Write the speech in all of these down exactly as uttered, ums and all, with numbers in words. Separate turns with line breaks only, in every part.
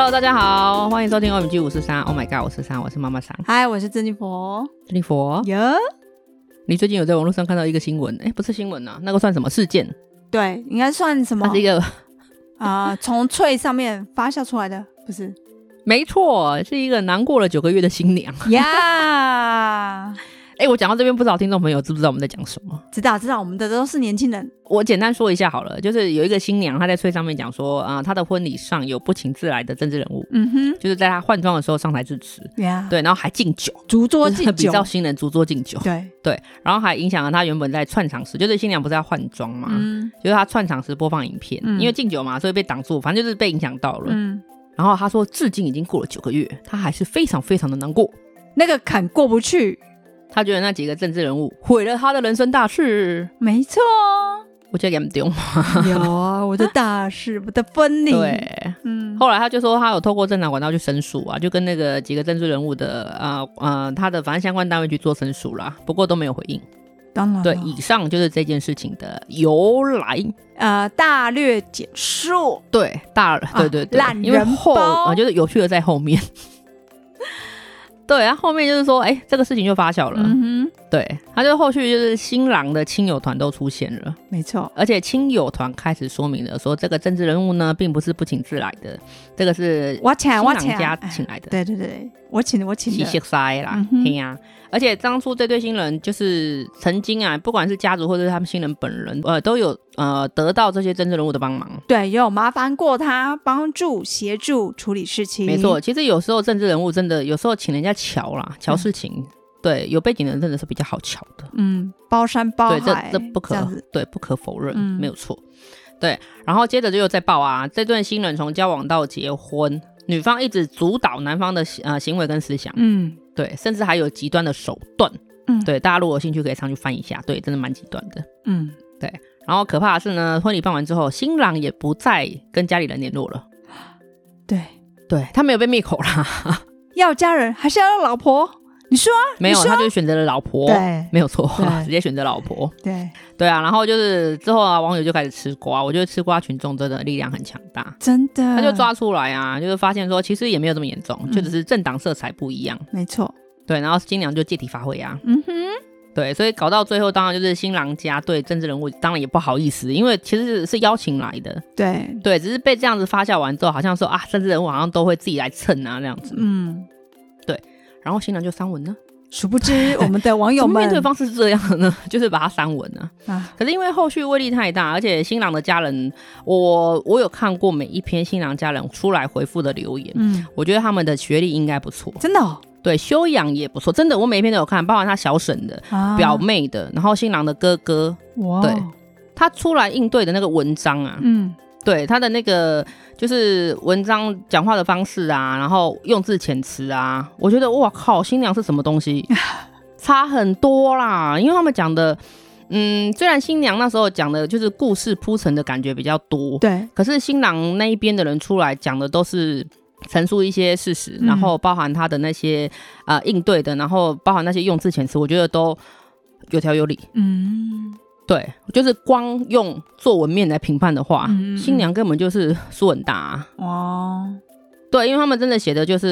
Hello， 大家好，欢迎收听 O M G 五四三 Oh my god 五四三，我是妈妈桑。
嗨，我是珍妮佛。
珍妮佛
哟，
你最近有在网络上看到一个新闻？哎，不是新闻啊，那个算什么事件？
对，应该算什么？
它是一个
啊，从翠上面发酵出来的，不是？
没错，是一个难过了九个月的新娘
呀。
哎，我讲到这边，不知道听众朋友知不知道我们在讲什么？
知道知道，我们的都是年轻人。
我简单说一下好了，就是有一个新娘，她在翠上面讲说，啊、呃，她的婚礼上有不请自来的政治人物，
嗯哼，
就是在她换装的时候上台致辞，
yeah.
对，然后还敬酒，
逐桌敬酒，
比照新人逐桌敬酒，
对
对，然后还影响了她原本在串场时，就是新娘不是要换装嘛，嗯，就是她串场时播放影片，嗯、因为敬酒嘛，所以被挡住，反正就是被影响到了，嗯，然后她说，至今已经过了九个月，她还是非常非常的难过，
那个坎过不去。
他觉得那几个政治人物毁了他的人生大事。
没错，
我觉得严重。
有啊，我的大事，我的婚礼。
对，嗯。后来他就说，他有透过正常管道去申诉啊，就跟那个几个政治人物的呃呃，他的反正相关单位去做申诉啦，不过都没有回应。
当然，
对，以上就是这件事情的由来。
呃，大略简述。
对，大对对对，
懒人包，
啊、呃，就是有趣的在后面。对，然后后面就是说，哎，这个事情就发酵了。嗯哼，对，他就后续就是新郎的亲友团都出现了，
没错，
而且亲友团开始说明了，说这个政治人物呢，并不是不请自来的，这个是新郎家请来的。
对对对，我请的，我请的，
洗洗塞啦，嘿呀、嗯。而且当初这对新人就是曾经啊，不管是家族或者是他们新人本人，呃，都有呃得到这些政治人物的帮忙。
对，也有麻烦过他帮助协助处理事情。
没错，其实有时候政治人物真的有时候请人家瞧啦，瞧事情。嗯，对，有背景的人真的是比较好瞧的。
嗯，包山包海，
对，这这不可对不可否认，嗯、没有错。对，然后接着就又再报啊，这对新人从交往到结婚，女方一直主导男方的呃行为跟思想。嗯。对，甚至还有极端的手段。嗯，对，大家如果有兴趣可以上去翻一下，对，真的蛮极端的。嗯，对。然后可怕的是呢，婚礼办完之后，新郎也不再跟家里人联络了。
对，
对他没有被灭口啦。
要家人还是要老婆？你说啊？
没有，他就选择了老婆。
对，
没有错，直接选择老婆。
对，
对啊。然后就是之后啊，网友就开始吃瓜。我觉得吃瓜群众真的力量很强大，
真的。
他就抓出来啊，就是发现说，其实也没有这么严重，嗯、就只是政党色彩不一样。
没错。
对，然后新娘就借题发挥啊。嗯哼。对，所以搞到最后，当然就是新郎家对政治人物当然也不好意思，因为其实是邀请来的。
对
对，只是被这样子发酵完之后，好像说啊，政治人物好像都会自己来蹭啊这样子。嗯，对。然后新郎就删文呢。
殊不知我们的网友们
面对方式是这样的呢，就是把它删文了、啊、可是因为后续威力太大，而且新郎的家人，我我有看过每一篇新郎家人出来回复的留言，嗯，我觉得他们的学历应该不错，
真的哦。
对，修养也不错，真的，我每一篇都有看，包含他小婶的、啊、表妹的，然后新郎的哥哥，哇，对，他出来应对的那个文章啊，嗯，对，他的那个就是文章讲话的方式啊，然后用字遣词啊，我觉得哇靠，新娘是什么东西，差很多啦，因为他们讲的。嗯，虽然新娘那时候讲的就是故事铺陈的感觉比较多，
对，
可是新郎那一边的人出来讲的都是陈述一些事实，嗯、然后包含他的那些呃应对的，然后包含那些用字遣词，我觉得都有条有理。嗯，对，就是光用作文面来评判的话，嗯、新娘根本就是输很大啊。哦。对，因为他们真的写的就是，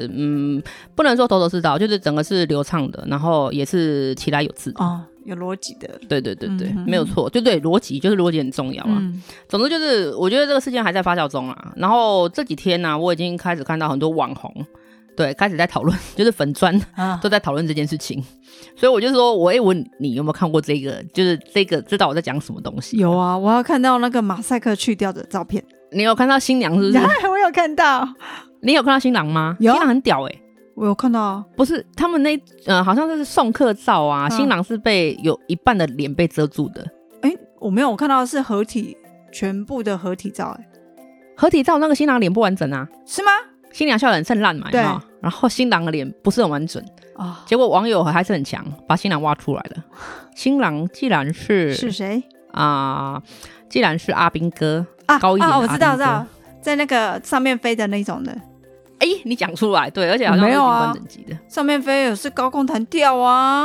嗯，不能说头头是道，就是整个是流畅的，然后也是其来有致
哦，有逻辑的。
对对对对，嗯、没有错，就对，逻辑就是逻辑很重要啊。嗯、总之就是，我觉得这个事件还在发酵中啊。然后这几天呢、啊，我已经开始看到很多网红，对，开始在讨论，就是粉专、啊、都在讨论这件事情。所以我就说，我会问你有没有看过这个，就是这个知道我在讲什么东西？
有啊，我要看到那个马赛克去掉的照片。
你有看到新娘是不是？
我有看到。
你有看到新郎吗？
有，
新郎很屌哎、欸！
我有看到啊。
不是他们那呃，好像是送客照啊，嗯、新郎是被有一半的脸被遮住的。
哎、欸，我没有，我看到的是合体，全部的合体照、欸。哎，
合体照那个新郎脸不完整啊？
是吗？
新娘笑得很灿烂嘛，有没有？然后新郎的脸不是很完整啊、哦，结果网友还是很强，把新郎挖出来了。新郎既然是
是谁
啊、呃？既然是阿兵哥啊，高一点的阿兵哥、
啊，我知道，知道。在那个上面飞的那种的，
哎、欸，你讲出来，对，而且好像是顶端等级的、
啊，上面飞有是高空弹跳啊，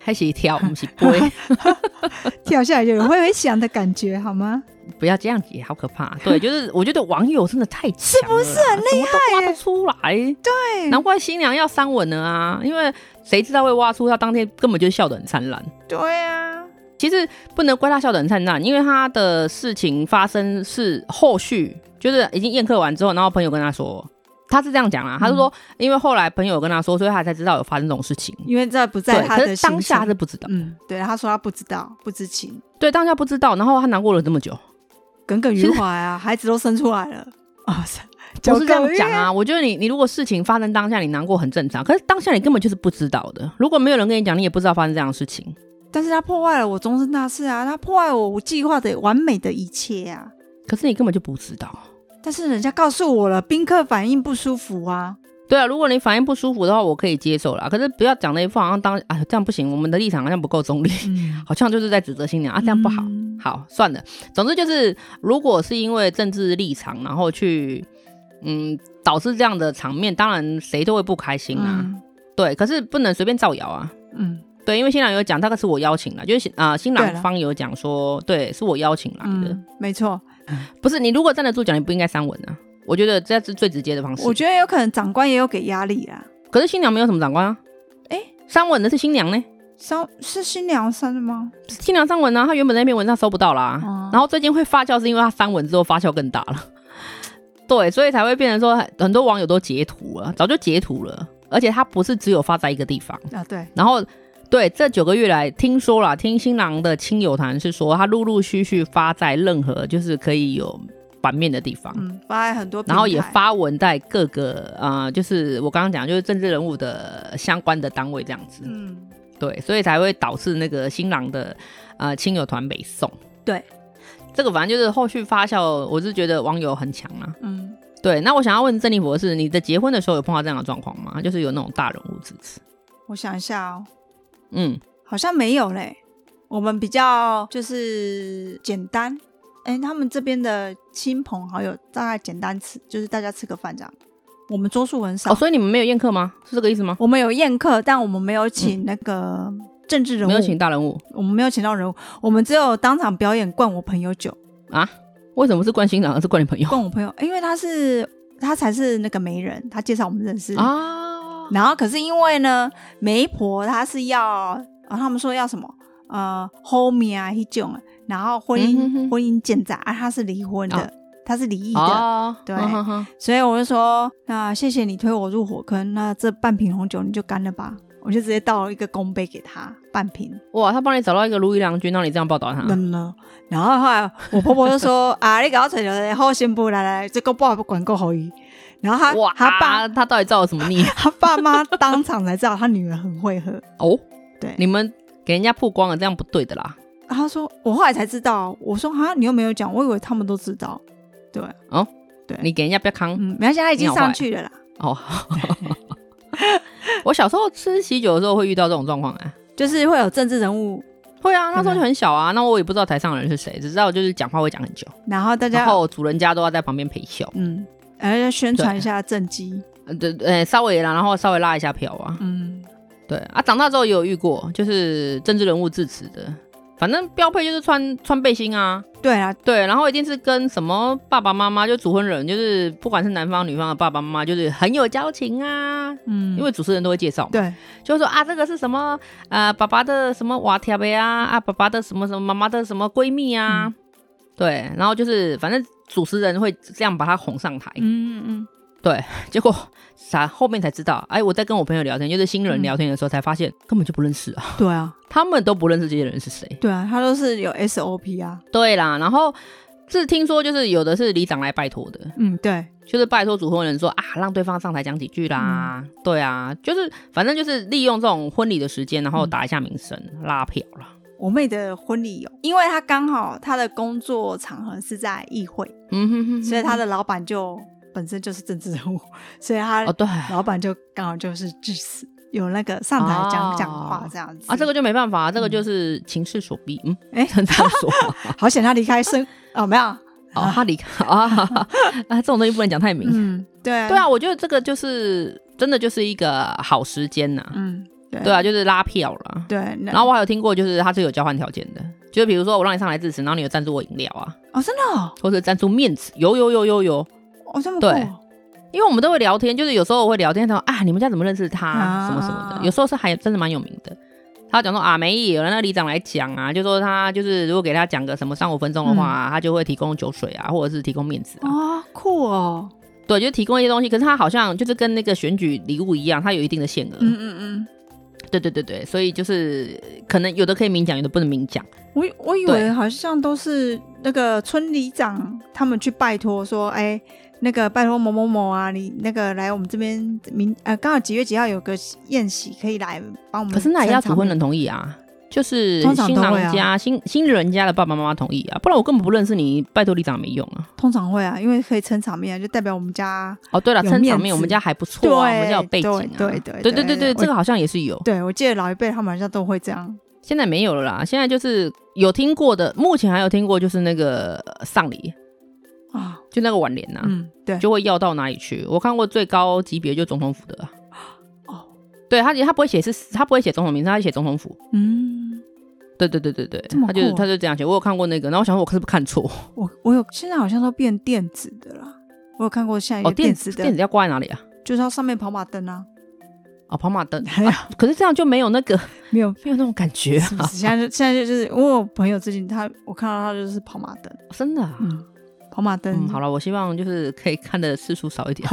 还是跳不是飞
跳下来有人会会想的感觉好吗？
不要这样子，好可怕。对，就是我觉得网友真的太强了，
是不是很厉害？
什么都挖得出来。
对，
难怪新娘要三吻了啊，因为谁知道会挖出她当天根本就是笑得很灿烂。
对啊，
其实不能怪她笑得很灿烂，因为她的事情发生是后续，就是已经宴客完之后，然后朋友跟她说。他是这样讲啦，他是说，因为后来朋友跟他说，所以他才知道有发生这种事情。
因为这不在他的
可是当下他是不知道。
嗯，对，他说他不知道，不知情。
对，当下不知道，然后他难过了这么久，
耿耿于怀啊，孩子都生出来了啊，
不是这样讲啊。我觉得你，你如果事情发生当下，你难过很正常，可是当下你根本就是不知道的。如果没有人跟你讲，你也不知道发生这样的事情。
但是他破坏了我终身大事啊，他破坏我我计划的完美的一切啊。
可是你根本就不知道。
但是人家告诉我了，宾客反应不舒服啊。
对啊，如果你反应不舒服的话，我可以接受啦。可是不要讲那一副好像当啊这样不行，我们的立场好像不够中立，嗯、好像就是在指责新娘啊，这样不好。嗯、好，算了。总之就是，如果是因为政治立场，然后去嗯导致这样的场面，当然谁都会不开心啊。嗯、对，可是不能随便造谣啊。嗯，对，因为新郎有讲，大概是我邀请来，就是啊、呃、新郎方有讲说，对，是我邀请来的，
嗯、没错。
不是你如果站得住脚，你不应该三吻啊。我觉得这是最直接的方式。
我觉得有可能长官也有给压力啦。
可是新娘没有什么长官啊。哎、欸，三吻的是新娘呢？
三是新娘三的吗？
新娘三吻啊，她原本那篇文章收不到啦。嗯、然后最近会发酵，是因为她三吻之后发酵更大了。对，所以才会变成说很多网友都截图了，早就截图了，而且她不是只有发在一个地方
啊。对，
然后。对，这九个月来，听说啦，听新郎的亲友团是说，他陆陆续续发在任何就是可以有版面的地方，
嗯，发在很多平台，
然后也发文在各个呃，就是我刚刚讲，就是政治人物的相关的单位这样子，嗯，对，所以才会导致那个新郎的呃亲友团北送。
对，
这个反正就是后续发酵，我是觉得网友很强啊，嗯，对。那我想要问郑丽博士，你的结婚的时候有碰到这样的状况吗？就是有那种大人物支持？
我想一下哦。
嗯，
好像没有嘞。我们比较就是简单，哎，他们这边的亲朋好友大概简单吃，就是大家吃个饭这样。我们桌数很少。
哦，所以你们没有宴客吗？是这个意思吗？
我们有宴客，但我们没有请那个政治人物，
没有请大人物。
我们没有请到人物，我们只有当场表演灌我朋友酒
啊？为什么是灌新郎，而是灌你朋友？
灌我朋友，因为他是他才是那个媒人，他介绍我们认识啊。然后可是因为呢，媒婆她是要、啊、他们说要什么呃后面啊那种，然后婚姻、嗯、哼哼婚姻建杂啊，他是离婚的，他、哦、是离异的，哦、对、哦呵呵，所以我就说那谢谢你推我入火坑，那这半瓶红酒你就干了吧，我就直接倒了一个公杯给他半瓶。
哇，他帮你找到一个如意郎君，让你这样报答他。
嗯呢，然后后来我婆婆就说啊，你给我找一个好新妇来来，这个报管够好意。然后他
哇，
他爸
他到底造了什么孽？
他爸妈当场才知道他女儿很会喝
哦。
对，
你们给人家曝光了，这样不对的啦。
他说我后来才知道，我说哈，你又没有讲，我以为他们都知道。对
哦，对，你给人家不要扛，
嗯，没关系，他已经上去了啦。
哦，我小时候吃喜酒的时候会遇到这种状况啊，
就是会有政治人物。
会啊，那时候就很小啊，那我也不知道台上的人是谁，只知道就是讲话会讲很久，
然后大家，
然后主人家都要在旁边陪笑，
嗯。然后宣传一下政绩，
对对，稍微啦，然后稍微拉一下票啊，嗯，对啊，长大之后也有遇过，就是政治人物致辞的，反正标配就是穿穿背心啊，
对啊，
对，然后一定是跟什么爸爸妈妈，就主婚人，就是不管是男方女方的爸爸妈妈，就是很有交情啊，嗯，因为主持人都会介绍嘛，
对，
就说啊，这个是什么呃爸爸的什么瓦条呗啊，啊爸爸的什么什么妈妈的什么闺蜜啊。嗯，对，然后就是反正主持人会这样把他哄上台，嗯嗯，对，结果啥后面才知道，哎，我在跟我朋友聊天，就是新人聊天的时候才发现、嗯、根本就不认识啊，
对啊，
他们都不认识这些人是谁，
对啊，他都是有 S O P 啊，
对啦，然后是听说就是有的是里长来拜托的，
嗯，对，
就是拜托主婚人说啊，让对方上台讲几句啦、嗯，对啊，就是反正就是利用这种婚礼的时间，然后打一下名声、嗯、拉票啦。
我妹的婚礼有，因为她刚好她的工作场合是在议会，嗯哼哼哼，所以她的老板就本身就是政治人物，所以她老板就刚好就是致辞，有那个上台讲讲、哦、话这样子啊，
这个就没办法，这个就是情势所逼，嗯，哎，这样说，
好险他离开生哦，没有
哦，他离开啊，啊，这种东西不能讲太明，
嗯，对啊，
对啊，我觉得这个就是真的就是一个好时间呐、啊，
嗯。 对
对啊，就是拉票啦。
对，
然后我还有听过，就是他是有交换条件的，就比如说我让你上来致辞，然后你有赞助我饮料啊。
哦，真的哦？
或者赞助面子，有有有有有。
哦，这么酷。
对，因为我们都会聊天，就是有时候我会聊天，他说啊，你们家怎么认识他，
啊、
什么什么的。有时候是还真的蛮有名的。他讲说啊，没有，那里长来讲啊，就说他就是如果给他讲个什么三五分钟的话、啊嗯，他就会提供酒水啊，或者是提供面子啊。
哦，酷哦。
对，就提供一些东西，可是他好像就是跟那个选举礼物一样，他有一定的限额。
嗯嗯嗯。
对对对对，所以就是可能有的可以明讲，有的不能明讲。
我我以为好像都是那个村里长他们去拜托说，哎，那个拜托某某某啊，你那个来我们这边明呃刚好几月几号有个宴席可以来帮我们。
可是那也要主婚人同意啊，就是新郎家、啊、新新人家的爸爸妈妈同意啊，不然我根本不认识你，拜托里长没用啊。
通常会啊，因为可以撑场面，就代表我们家
哦，对了，撑场面我们家还不错啊，我们家有背景啊，
对对对
对对对对，这个好像也是有。
对，我记得老一辈他们好像都会这样。
现在没有了啦，现在就是有听过的，目前还有听过就是那个丧礼啊，就那个挽联呐、啊，
嗯，对，
就会要到哪里去。我看过最高级别就总统府的、啊，哦，对他他不会写是，他不会写总统名字，他会写总统府，嗯，对对对对对，他就他就这样写。我有看过那个，然后我想说我是不是看错？
我我有现在好像都变电子的啦，我有看过现在有电子的，
哦、电, 电子要挂在哪里啊？
就是它上面跑马灯啊。
哦，跑马灯、啊，可是这样就没有那个
没有
没有那种感觉、啊。
是是现在就现在就是因为我朋友最近他我看到他就是跑马灯，
真的、啊，嗯，
跑马灯、
嗯。好了，我希望就是可以看的次数少一点。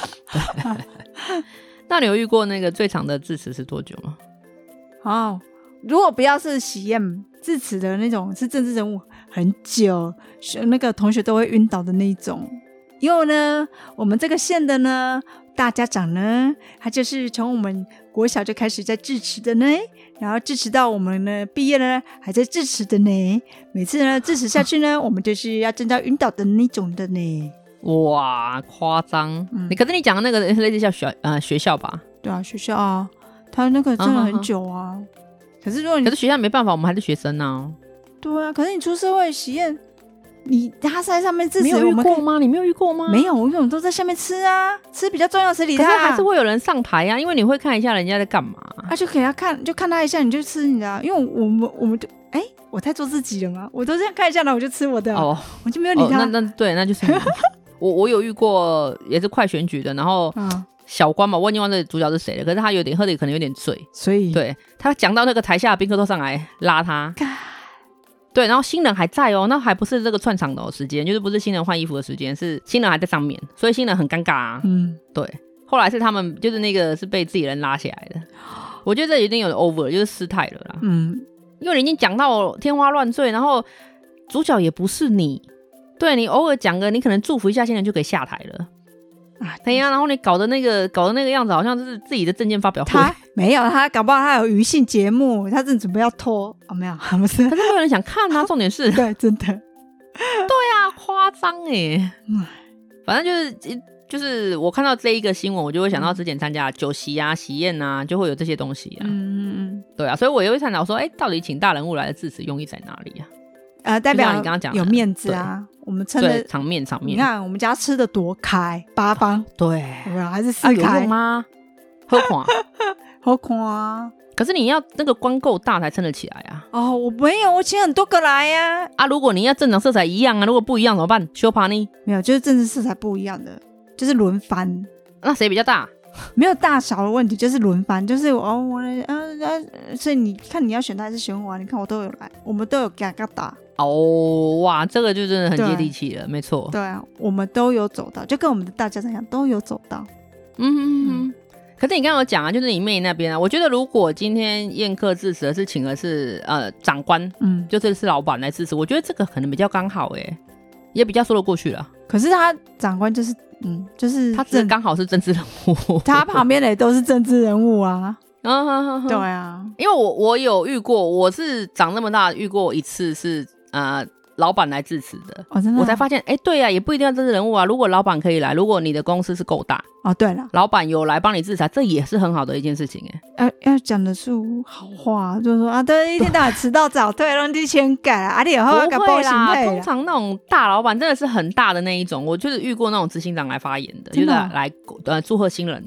那你有遇过那个最长的致辞是多久吗？
哦，如果不要是喜宴致辞的那种，是政治人物，很久，那个同学都会晕倒的那一种。因为呢，我们这个县的呢。大家长呢，他就是从我们国小就开始在致辞的呢，然后致辞到我们呢毕业了呢，还在致辞的呢。每次呢致辞下去呢，我们就是要真到晕倒的那种的呢。
哇，夸张！嗯、你可是你讲的那个类似像学呃学校吧？
对啊，学校啊，他那个真的很久啊。啊可是如果你
可是学校没办法，我们还是学生啊。
对啊，可是你出社会喜宴。你他在上面致辞，
没有遇过吗？你没有遇过吗？
没有，我们都在下面吃啊，吃比较重要，谁理他？
可是还是会有人上台啊，因为你会看一下人家在干嘛，
啊，就给他看，就看他一下，你就吃你的、啊。因为我们我们就哎、欸，我太做自己了嘛，我都这样看一下呢，我就吃我的、啊，哦，我就没有理他。
哦、那那对，那就是我我有遇过，也是快选举的，然后小官嘛，我已经忘记主角是谁了，可是他有点喝的可能有点醉，
所以
对他讲到那个台下的宾客都上来拉他。对，然后新人还在哦，那还不是这个串场的、哦、时间，就是不是新人换衣服的时间，是新人还在上面，所以新人很尴尬啊。嗯，对。后来是他们就是那个是被自己人拉起来的，我觉得这一定有 over， 就是失态了啦。嗯，因为你已经讲到天花乱坠，然后主角也不是你，对你偶尔讲个，你可能祝福一下新人就可以下台了。啊，对呀、啊，然后你搞的那个搞的那个样子，好像就是自己的政见发表会。
他没有，他搞不好他有娱性节目，他正准备要拖哦，没有，不是。
可是没有人想看啊，重点是，
对，真的，对
啊，夸张哎，反正就是就是我看到这一个新闻，我就会想到之前参加的酒席啊、喜宴啊，就会有这些东西啊。嗯嗯嗯，对啊，所以我也会探讨说，哎、欸，到底请大人物来的致辞用意在哪里啊？
呃，代表
你刚刚讲
有面子啊，我们撑的
场面场面。
你看我们家吃的多开，八方
对，
有没有？还是四开、
啊、有用吗？喝垮，
喝垮啊！
可是你要那个官够大才撑得起来啊！
哦，我没有，我请很多个来呀、啊。
啊，如果你要政党色彩一样啊，如果不一样怎么办？修爬呢？
没有，就是政治色彩不一样的，就是轮番。
那谁比较大？
没有大小的问题，就是轮番，就是哦，我呃呃，所以你看你要选他还是选我啊？你看我都有来，我们都有嘎嘎打。
哦，哇，这个就真的很接地气了，没错。
对啊，我们都有走到，就跟我们的大家长一样，都有走到。
嗯哼哼哼。可是你刚刚有讲啊，就是你妹那边啊，我觉得如果今天宴客致辞的是请的是呃长官，嗯，就这是老板来致辞，我觉得这个可能比较刚好哎、欸，也比较说得过去了。
可是他长官就是嗯，就是
他只刚好是政治人物，
他旁边的也都是政治人物啊。
嗯哼哼哼，
对啊，
因为我我有遇过，我是长那么大遇过一次是呃。老板来致辞的，
哦，真的、啊，
我才发现，哎，对啊，也不一定要政治人物啊。如果老板可以来，如果你的公司是够大，
哦，对了，
老板有来帮你制裁，这也是很好的一件事情、欸，哎，
要要讲得出好话，就是说啊，对，一天到晚迟到早退，让你先改啊，你以后要改包心配。
通常那种大老板真的是很大的那一种，我就是遇过那种执行长来发言的，就是来呃祝贺新人的。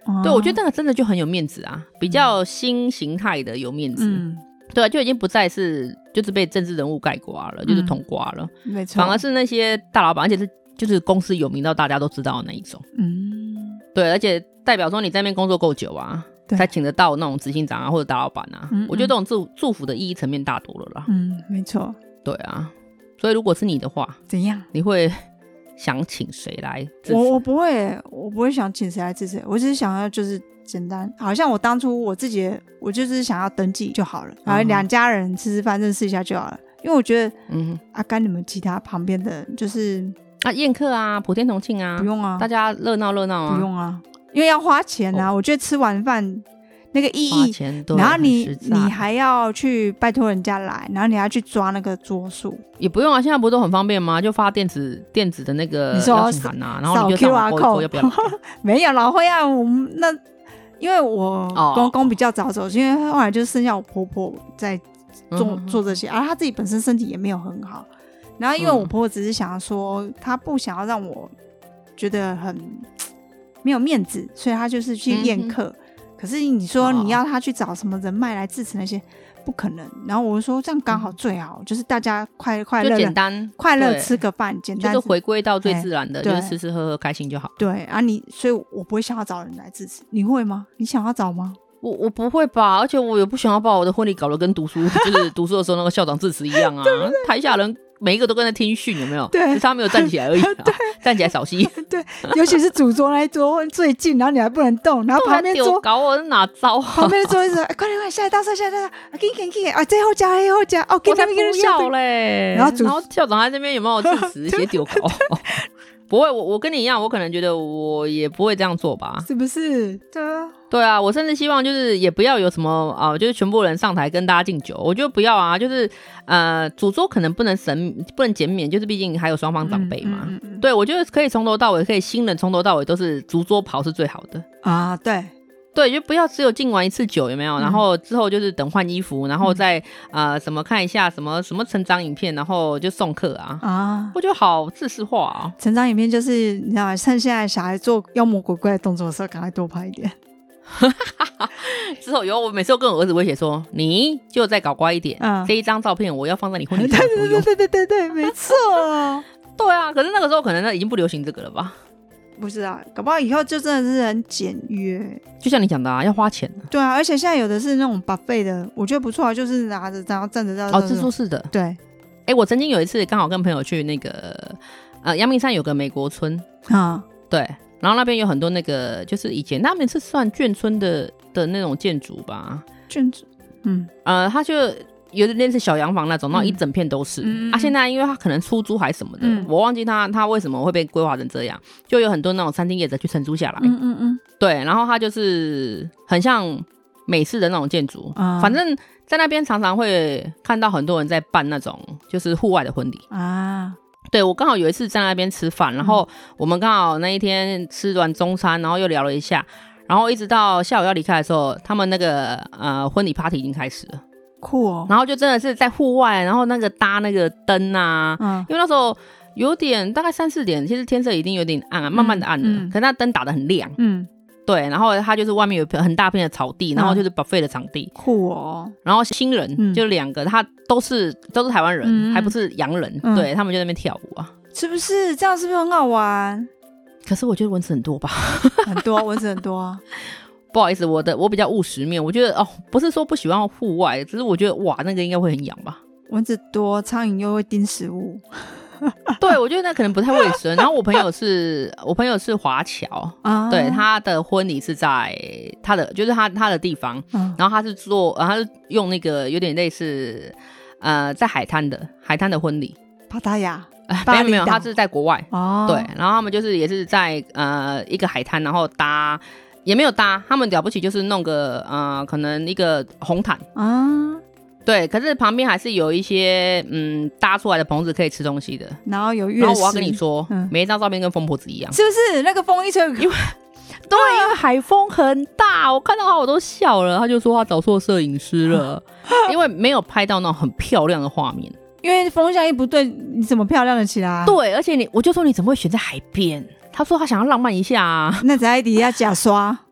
哦、对，我觉得那个真的就很有面子啊，比较新形态的有面子。嗯，对啊，就已经不再是就是被政治人物盖刮了，嗯、就是统刮了，
没错，
反而是那些大老板，而且是就是公司有名到大家都知道的那一种。嗯，对，而且代表说你在那边工作够久啊，才请得到那种执行长啊或者大老板啊。嗯嗯，我觉得这种祝祝福的意义层面大多了啦。
嗯，没错。
对啊，所以如果是你的话，
怎样？
你会想请谁来支持？
我我不会，我不会想请谁来支持，我只是想要就是简单，好像我当初我自己，我就是想要登记就好了，然后两家人吃吃饭认识一下就好了。因为我觉得，嗯，啊，跟你们其他旁边的就是
啊宴客啊、普天同庆啊，
不用啊，
大家热闹热闹啊，
不用啊，因为要花钱啊。哦、我觉得吃完饭那个意义，然后你你还要去拜托人家来，然后你还要去抓那个桌数，
也不用啊。现在不是都很方便吗？就发电子电子的那个邀请函啊，然后你就上网勾一勾要不要？
没有老会啊，我们那因为我公公比较早走，因为后来就剩下我婆婆在做、嗯、做这些，而她自己本身身体也没有很好。然后因为我婆婆只是想说，她不想要让我觉得很没有面子，所以她就是去宴客。嗯，可是你说你要他去找什么人脉来支持那些，不可能。然后我就说这样刚好最好，嗯、就是大家快快乐乐，
就简单
快乐吃个饭，简单
就是回归到最自然的，就是吃吃喝喝开心就好。
对啊你，所以我不会想要找人来支持，你会吗？你想要找吗？
我我不会吧，而且我也不想要把我的婚礼搞得跟读书就是读书的时候那个校长致辞一样啊，对对对，台下人每一个都跟在听训，有没有？对，只是他没有站起来而已、啊。对，站起来扫息。
对，尤其是主桌那一桌最近，然后你还不能动，然后旁边桌
搞我哪招、啊？
旁边的桌一直、欸、快点快点，下一道菜下一道菜，给给给啊，最后加最后加哦，
我才不要嘞。然后然后校长在这边有没有致辞写丢稿？不会，我我跟你一样，我可能觉得我也不会这样做吧？
是不是？对啊。
对啊，我甚至希望就是也不要有什么啊、呃，就是全部人上台跟大家敬酒，我觉得不要啊，就是呃，主桌可能不能省不能减免，就是毕竟还有双方长辈嘛。嗯嗯嗯、对，我觉得可以从头到尾，可以新人从头到尾都是主桌跑是最好的
啊。对
对，就不要只有敬完一次酒，有没有？然后之后就是等换衣服，然后再、嗯、呃什么看一下什么什么成长影片，然后就送客啊啊，我觉得好自私化啊。
成长影片就是你知道，趁现在小孩做妖魔鬼怪的动作的时候，赶快多拍一点。
之后有我每次都跟我儿子威胁说，你就再搞乖一点、嗯、这一张照片我要放在你婚礼上不用。
对对对对对，没错。
对啊，可是那个时候可能已经不流行这个了吧？
不是啊，搞不好以后就真的是很简约，
就像你讲的啊，要花钱的。
对啊，而且现在有的是那种 buffet 的，我觉得不错啊，就是拿着然后站着站着。
哦，自助式的。
对。
哎、欸，我曾经有一次刚好跟朋友去那个呃阳明山有个美国村啊，对。然后那边有很多那个，就是以前他们是算眷村的的那种建筑吧，
眷村，嗯，
呃，它就有点类似小洋房那种，然后一整片都是。嗯、啊，现在因为它可能出租还是什么的，嗯、我忘记它它为什么会被规划成这样，就有很多那种餐厅业者去承租下来。嗯嗯嗯，对，然后它就是很像美式的那种建筑，嗯、反正在那边常常会看到很多人在办那种就是户外的婚礼啊。对，我刚好有一次在那边吃饭，然后我们刚好那一天吃完中餐，然后又聊了一下，然后一直到下午要离开的时候，他们那个呃婚礼 party 已经开始了，
酷哦。
然后就真的是在户外，然后那个搭那个灯啊，嗯，因为那时候有点大概三四点，其实天色已经有点暗啊，慢慢的暗了，嗯嗯、可是那灯打得很亮，嗯。对，然后它就是外面有很大片的草地，然后就是 buffet 的场地，
酷哦。
然后新人、嗯、就两个，他都是都是台湾人，嗯、还不是洋人，嗯、对他们就在那边跳舞啊，
是不是？这样是不是很好玩？
可是我觉得蚊子很多吧，
很多蚊子很多啊。
不好意思，我的我比较务实面，我觉得哦，不是说不喜欢户外，只是我觉得哇，那个应该会很痒吧。
蚊子多，苍蝇又会叮食物。
对，我觉得那可能不太卫生。然后我朋友是我朋友是华侨、啊、对，他的婚礼是在他的就是他他的地方、嗯、然后他是做他是用那个有点类似呃在海滩的海滩的婚礼，
帕塔亚、
呃、没有没有，他是在国外、哦、对，然后他们就是也是在呃一个海滩，然后搭也没有搭，他们了不起就是弄个呃可能一个红毯啊，对，可是旁边还是有一些嗯搭出来的棚子可以吃东西的，
然后有乐，
然后我要跟你说、嗯、每一张照片跟疯婆子一样，
是不是？那个风一吹，因为
对，因为海风很大，我看到他我都笑了，他就说他找错摄影师了，因为没有拍到那种很漂亮的画面，
因为风向一不对，你怎么漂亮得起来？
对，而且你我就说你怎么会选在海边？他说他想要浪漫一下啊，
那在底下假刷。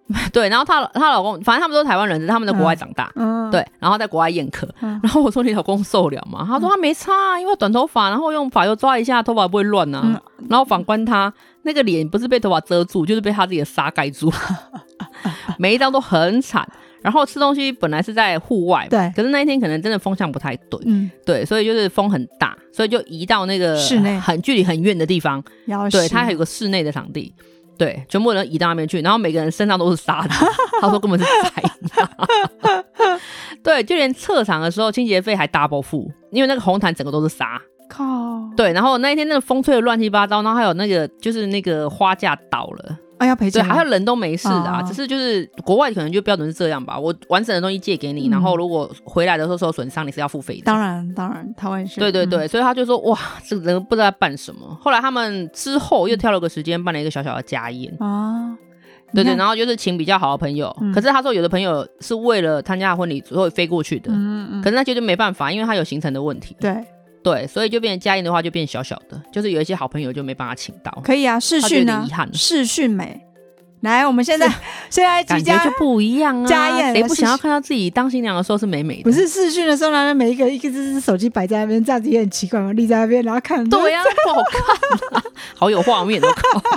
对，然后她她老公，反正他们都是台湾人，只是他们在国外长大，嗯，对，然后在国外宴客，嗯，然后我说你老公受了吗？他说他没差，因为短头发，然后用发油抓一下，头发不会乱啊。嗯，然后反观他那个脸不是被头发遮住，就是被他自己的纱盖住，每一张都很惨。然后吃东西本来是在户外，对，可是那一天可能真的风向不太对，嗯，对，所以就是风很大，所以就移到那个室内很距离很远的地方，对，他还有个室内的场地，对，全部人移到那边去，然后每个人身上都是沙子，他说根本是灾对，就连撤场的时候清洁费还 double 付，因为那个红毯整个都是沙，靠，对，然后那一天那个风吹得乱七八糟，然后还有那个就是那个花架倒了，哎，要赔钱，对，还有人都没事啊，哦，只是就是国外可能就标准是这样吧，我完整的东西借给你，嗯，然后如果回来的时候受损伤你是要付费的，当然当然台湾是，对对对，嗯，所以他就说哇这个人不知道在办什么，后来他们之后又挑了个时间办了一个小小的家宴啊，对对，然后就是请比较好的朋友，嗯，可是他说有的朋友是为了参加婚礼所以飞过去的，嗯嗯，可是那就就没办法，因为他有行程的问题，对对，所以就变成家宴的话就变小小的，就是有一些好朋友就没办法请到，可以啊，视讯呢，视讯美，来我们现在现在感觉就不一样啊，家宴谁不想要看到自己当新娘的时候是美美的，不是视讯的时候呢，每一个一个只手机摆在那边，这样子也很奇怪嘛，立在那边然后看，对啊不好看，啊，好有画面的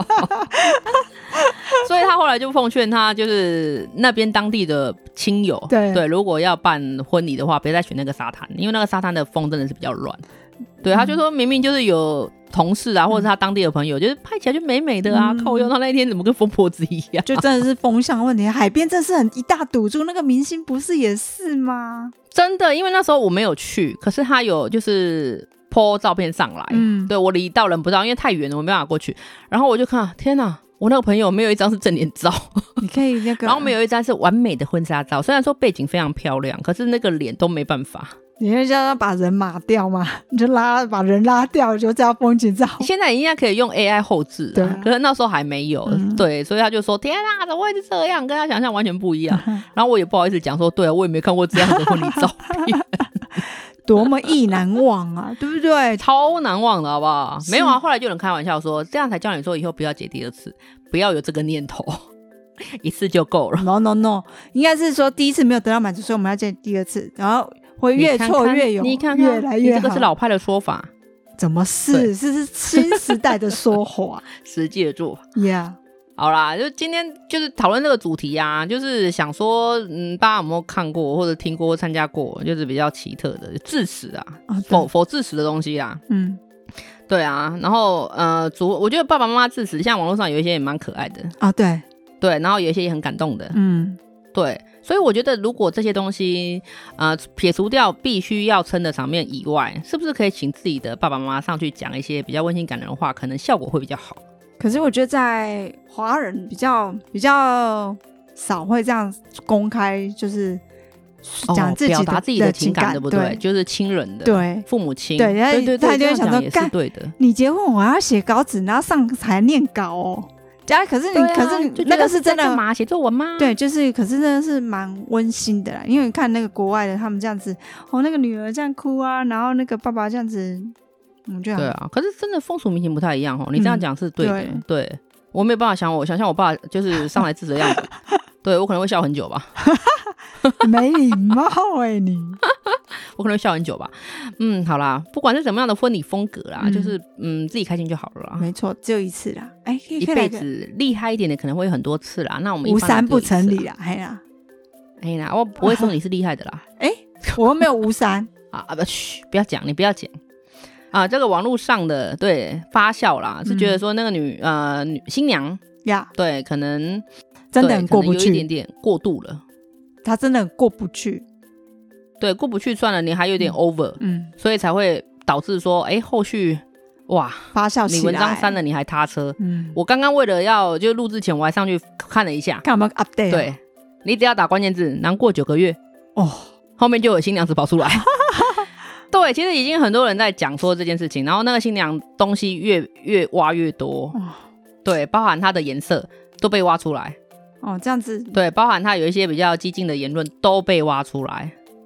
所以他后来就奉劝他就是那边当地的亲友， 对, 对如果要办婚礼的话别再选那个沙滩，因为那个沙滩的风真的是比较乱，对，他就说明明就是有同事啊或者是他当地的朋友，就是拍起来就美美的啊，靠腰，他那一天怎么跟疯婆子一样，就真的是风向问题，海边真是很一大赌注，那个明星不是也是吗？真的，因为那时候我没有去，可是他有就是po照片上来，嗯，对，我离到人不到，因为太远了我没办法过去，然后我就看天哪，我那个朋友没有一张是正脸照，你可以那个，然后没有一张是完美的婚纱照，虽然说背景非常漂亮，可是那个脸都没办法。你会叫他把人码掉吗？你就拉把人拉掉，就这样风景照。现在应该可以用 A I 后置，对，可是那时候还没有，嗯，对，所以他就说天啊怎么会是这样，跟他想象完全不一样，嗯，然后我也不好意思讲说对啊我也没看过这样的婚礼照片多么意难忘啊对不对？超难忘的好不好？没有啊，后来就有人开玩笑说这样才叫你说以后不要结第二次，不要有这个念头一次就够了。 No No No， 应该是说第一次没有得到满足，所以我们要结第二次，然后会越挫越勇，你看看越来越好。你这个是老派的说法，怎么是是是新时代的说法实际的做法 Yeah， 好啦，就今天就是讨论这个主题啊，就是想说嗯，大家有没有看过或者听过或参加过就是比较奇特的致辞啊，否否致辞的东西啦，嗯，对啊，然后呃主我觉得爸爸妈妈致辞像网络上有一些也蛮可爱的啊，对对，然后有一些也很感动的，嗯，对，所以我觉得如果这些东西呃撇除掉必须要撑的场面以外，是不是可以请自己的爸爸妈妈上去讲一些比较温馨感人的话，可能效果会比较好。可是我觉得在华人比较比较少会这样公开，就是讲自己的、哦、表达自己的情感，对不对？对，就是亲人的，对，父母亲，对对对，他就会想说，干，对的，你结婚我要写稿纸，然后上台念稿哦。家可是你、啊、可是你那个是真的干嘛？写作文吗？对，就是可是真的是蛮温馨的啦，因为你看那个国外的他们这样子，哦，那个女儿这样哭啊，然后那个爸爸这样子，嗯，对啊，可是真的风俗民情不太一样哦。你这样讲是对的，嗯、对, 对我没有办法想我想象我爸就是上来致辞的样子，对我可能会笑很久吧。没礼貌哎、欸、你我可能会笑很久吧。嗯，好啦，不管是怎么样的婚礼风格啦、嗯、就是嗯自己开心就好了啦。没错，只有一次啦，哎、欸，一辈子厉害一点的可能会很多次啦。那我们无三不成礼啦，哎呀哎呀，我不会说你是厉害的啦。哎、欸，我又没有无三啊啊不，嘘，不要讲，你不要讲啊。这个网络上的对发酵啦，是觉得说那个女、嗯、呃女新娘呀， yeah. 对，可能真的很过不去，有一点点过度了。他真的很过不去，对，过不去算了，你还有点 over， 嗯，所以才会导致说，哎，后续哇发酵起来，你文章删了，你还踏车，嗯，我刚刚为了要就录制前，我还上去看了一下，看有没有 update， 对，你只要打关键字，难过九个月，哦，后面就有新娘子跑出来，对，其实已经很多人在讲说这件事情，然后那个新娘东西越越挖越多，哦、对，包含它的颜色都被挖出来。哦，这样子，对，包含他有一些比较激进的言论都被挖出来，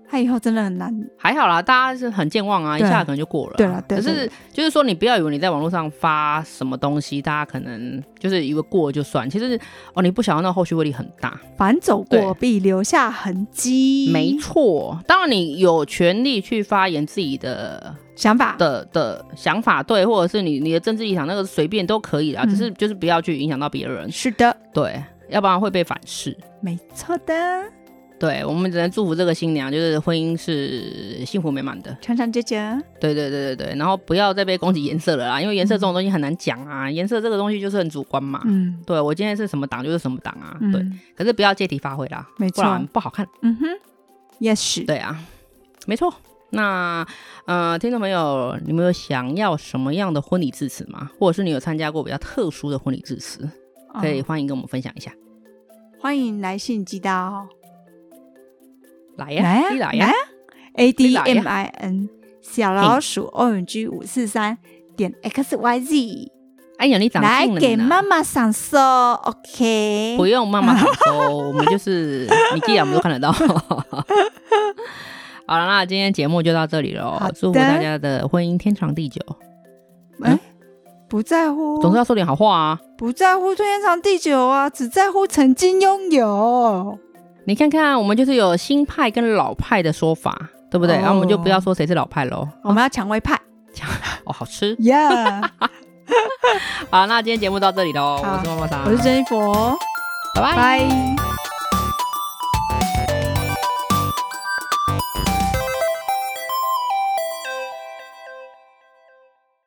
他以后真的很难。
还好啦，大家是很健忘啊，一下可能就过了。
对了，对。
可是就是说，你不要以为你在网络上发什么东西，大家可能就是以为过了就算。其实哦，你不想要那后续威力很大。
反走过必留下痕迹。
没错，当然你有权利去发言自己的
想法
的的想法，对，或者是你你的政治立场，那个随便都可以啦，嗯、只是就是不要去影响到别人。
是的，
对，要不然会被反噬。
没错的。
对，我们只能祝福这个新娘，就是婚姻是幸福美满的，
长长久久。
对对对对对，然后不要再被攻击颜色了啦，因为颜色这种东西很难讲啊，颜、嗯、色这个东西就是很主观嘛。嗯，对我今天是什么党就是什么党啊、嗯，对。可是不要借题发挥啦，
没错，
不然不好看。
嗯哼 ，yes，
对啊，没错。那呃，听众朋友，你们有想要什么样的婚礼致辞吗？或者是你有参加过比较特殊的婚礼致辞，可以欢迎跟我们分享一下。
哦、欢迎来信寄到。
来呀、啊，你来呀
！A D M I N 小老鼠 O N G 五四三点 X Y Z。
哎呀，你长进了，
来给妈妈上收 ，OK？
不用妈妈上收，我们就是你寄来我们都看得到。好了，那今天节目就到这里了，祝福大家的婚姻天长地久。
嗯，不在乎，
总是要说点好话啊！
不在乎天长地久啊，只在乎曾经拥有。
你看看，我们就是有新派跟老派的说法，对不对？然、oh. 后我们就不要说谁是老派咯，
我们要蔷薇派。
哦，好吃
呀！ Yeah.
好，那今天节目到这里咯，我是默默桑，
我是珍妮佛，
拜拜。